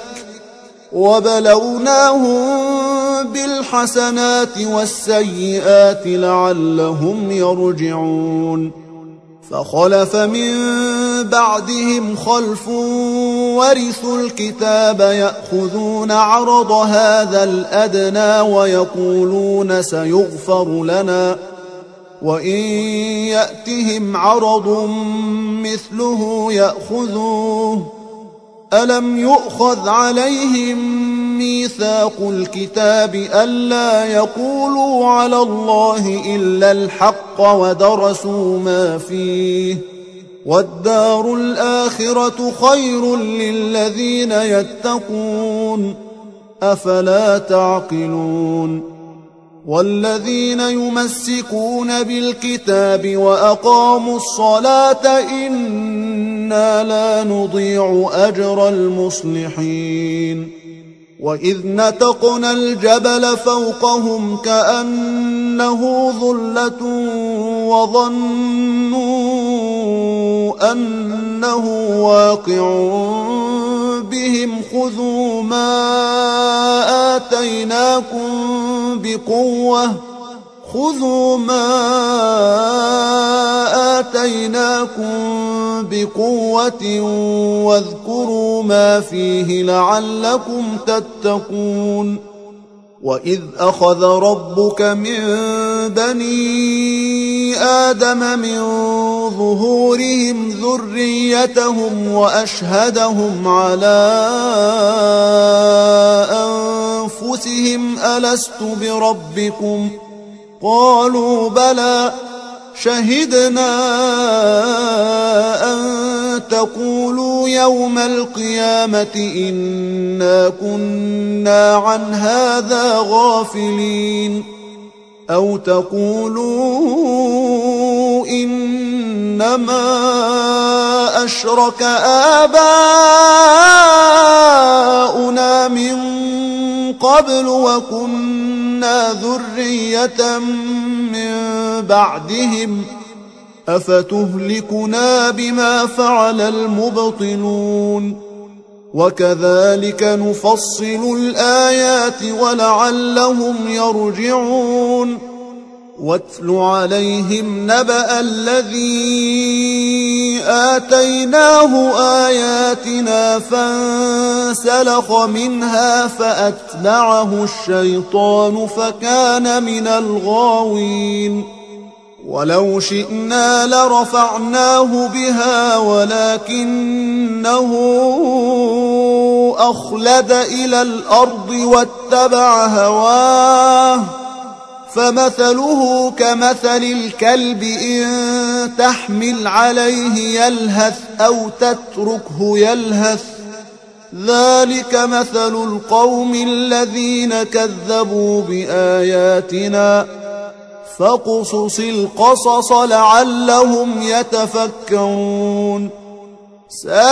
وبلوناهم بالحسنات والسيئات لعلهم يرجعون فخلف من بعدهم خلف ورثوا الكتاب يأخذون عرض هذا الأدنى ويقولون سيغفر لنا وإن يأتهم عرض مثله يأخذوه ألم يؤخذ عليهم ميثاق الكتاب ألا يقولوا على الله إلا الحق ودرسوا ما فيه والدار الآخرة خير للذين يتقون أفلا تعقلون والذين يمسكون بالكتاب وأقاموا الصلاة إنا لا نضيع أجر المصلحين وإذ نتقنا الجبل فوقهم كأنه ظلة وظنوا أنه واقع بهم خذوا ما آتيناكم بقوة واذكروا ما فيه لعلكم تتقون وإذ أخذ ربك من بني آدم من ظهورهم ذريتهم وأشهدهم على أنفسهم ألست بربكم قالوا بلى شهدنا أن تقولوا يوم القيامة إنا كنا عن هذا غافلين أو تقولوا إنما أشرك آباؤنا من قبل وكنا ذرية من بعدهم أفتهلكنا بما فعل المبطلون وكذلك نفصل الآيات ولعلهم يرجعون واتل عليهم نبأ الذي آتيناه آياتنا فانسلخ منها فأتبعه الشيطان فكان من الغاوين ولو شئنا لرفعناه بها ولكنه أخلد إلى الأرض واتبع هواه فمثله كمثل الكلب إن تحمل عليه يلهث أو تتركه يلهث ذلك مثل القوم الذين كذبوا بآياتنا فاقصص القصص لعلهم يتفكرون ساء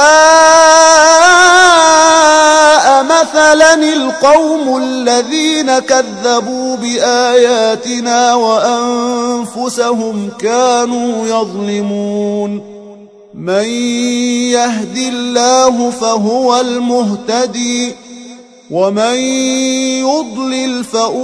مثلا القوم الذين كذبوا بآياتنا وأنفسهم كانوا يظلمون من يهد الله فهو المهتدي ومن يضلل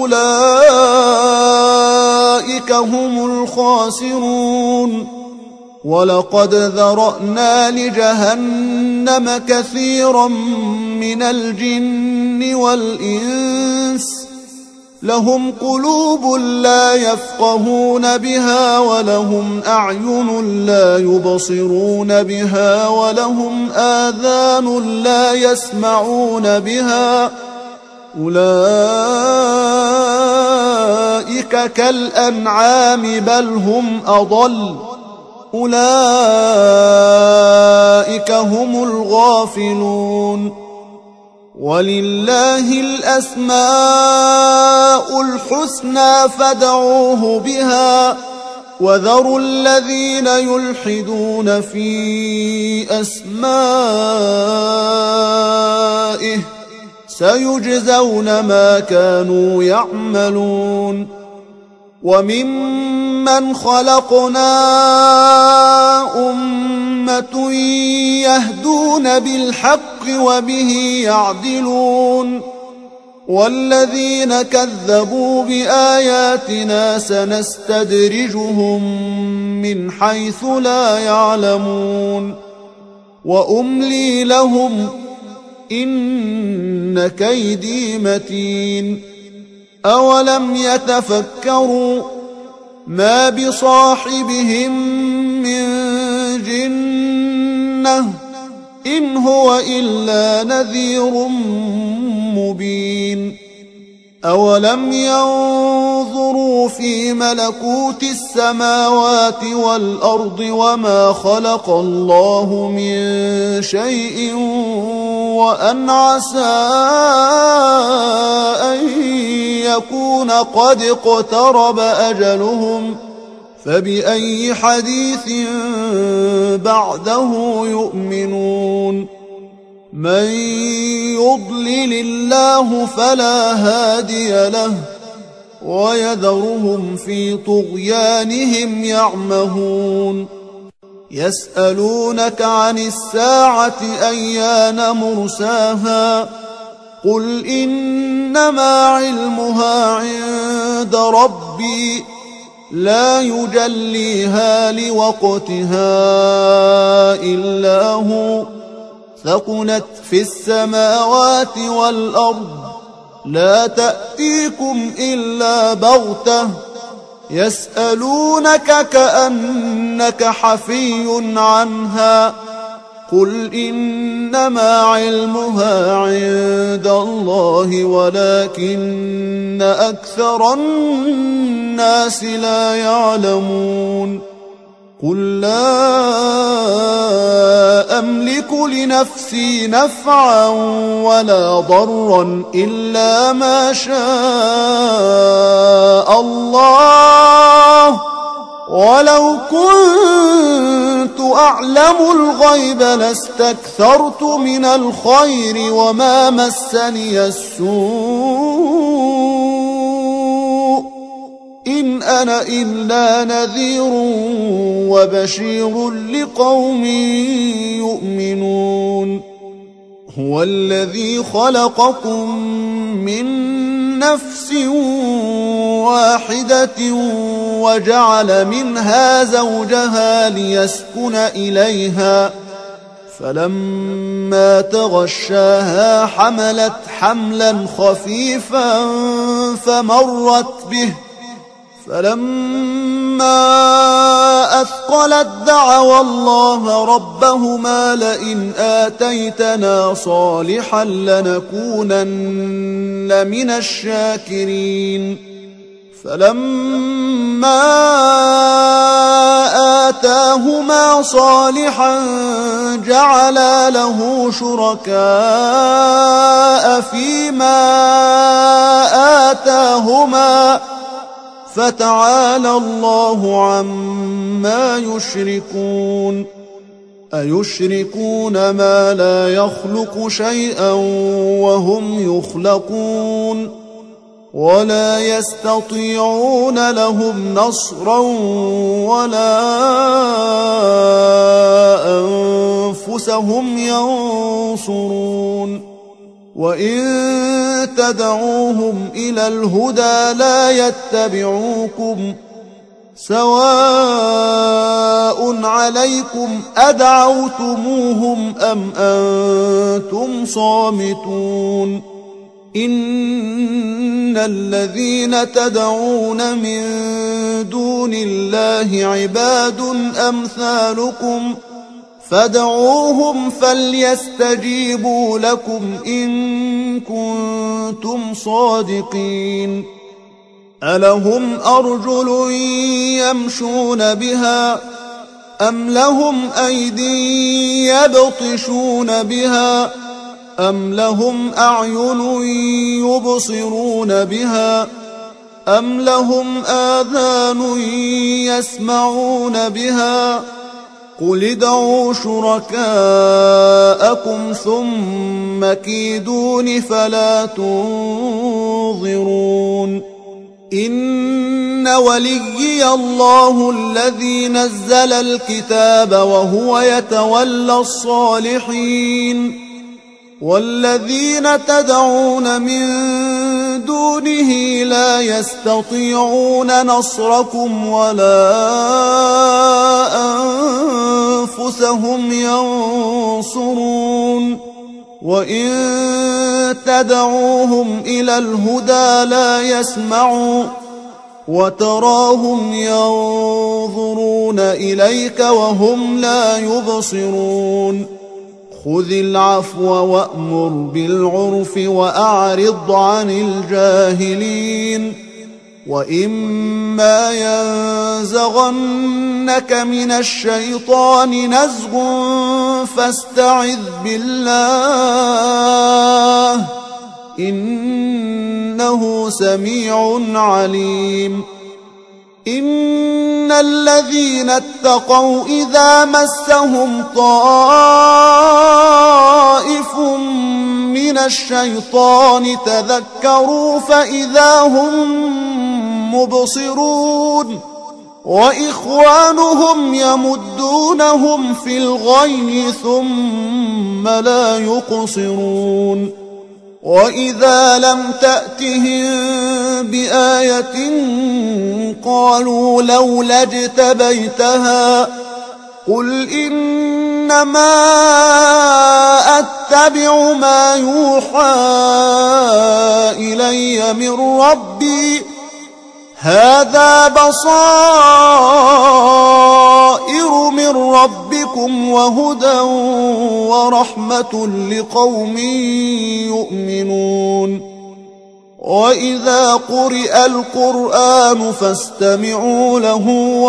فأولئك هم الخاسرون ولقد ذرأنا لجهنم كثيرا من الجن والإنس لهم قلوب لا يفقهون بها ولهم أعين لا يبصرون بها ولهم آذان لا يسمعون بها أولئك كالأنعام بل هم أضل أولئك هم الغافلون ولله الأسماء الحسنى فادعوه بها وذروا الذين يلحدون في أسمائه سيجزون ما كانوا يعملون وممن خلقنا أمة يهدون بالحق وبه يعدلون والذين كذبوا بآياتنا سنستدرجهم من حيث لا يعلمون وأملي لهم إن كيدي متين أولم يتفكروا ما بصاحبهم من جنة إن هو إلا نذير مبين أولم ينظروا في ملكوت السماوات والأرض وما خلق الله من شيء وأن عسى أن يكون قد اقترب أجلهم فبأي حديث بعده يؤمنون من يضلل الله فلا هادي له ويذرهم في طغيانهم يعمهون يسألونك عن الساعة أيان مرساها قل إنما علمها عند ربي لا يجليها لوقتها إلا هو ثقلت في السماوات والأرض لا تأتيكم إلا بغتة يسألونك كأنك حفي عنها قل إنما علمها عند الله ولكن أكثر الناس لا يعلمون قل لا أملك لنفسي نفعا ولا ضرا إلا ما شاء الله، ولو كنت أعلم الغيب لاستكثرت من الخير وما مسني السوء، إن أنا إلا نذير وبشير لقوم يؤمنون. هو الذي خلقكم من نفس واحدة وجعل منها زوجها ليسكن إليها، فلما تغشاها حملت حملا خفيفا فمرت به، فلما أثقلت دعوا الله ربهما لئن آتيتنا صالحا لنكونن من الشاكرين، فلما آتاهما صالحا جعلا له شركاء فيما آتاهما، فتعالى الله عما يشركون. أيشركون ما لا يخلق شيئا وهم يخلقون، ولا يستطيعون لهم نصرا ولا أنفسهم ينصرون. وإن تدعوهم إلى الهدى لا يتبعوكم، سواء عليكم أدعوتموهم أم أنتم صامتون. إن الذين تدعون من دون الله عباد أمثالكم، فادعوهم فليستجيبوا لكم إن كنتم صادقين. ألهم أرجل يمشون بها أم لهم أيدي يبطشون بها أم لهم أعين يبصرون بها أم لهم آذان يسمعون بها؟ قل ادعوا شركاءكم ثم كيدون فلا تنظرون. إن وليي الله الذي نزل الكتاب وهو يتولى الصالحين، والذين تدعون من دونه لا يستطيعون نصركم ولا أنفسهم ينصرون. وإن تدعوهم إلى الهدى لا يسمعوا، وتراهم ينظرون إليك وهم لا يبصرون. خذ العفو وأمر بالعرف وأعرض عن الجاهلين. وإما ينزغنك من الشيطان نزغ فاستعذ بالله إنه سميع عليم. إن الذين اتقوا إذا مسهم طائف من الشيطان تذكروا فإذا هم مبصرون، وإخوانهم يمدونهم في الغي ثم لا يقصرون. وإذا لم تأتهم بآية قالوا لولا اجتبيتها، قل إنما أتبع ما يوحى إلي من ربي، هذا بصائر من ربكم وهدى ورحمة لقوم يؤمنون. وإذا قرئ القرآن فاستمعوا له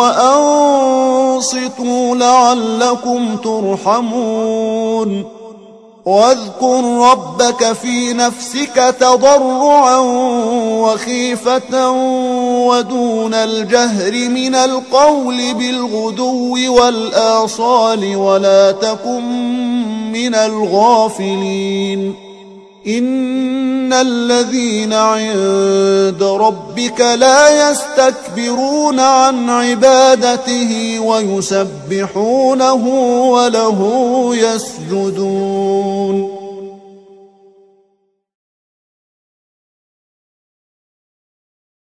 وأنصتوا لعلكم ترحمون واذكر ربك في نفسك تضرعا وخيفة ودون الجهر من القول بالغدو والآصال ولا تكن من الغافلين إن الذين عند ربك لا يستكبرون عن عبادته ويسبحونه وله يسجدون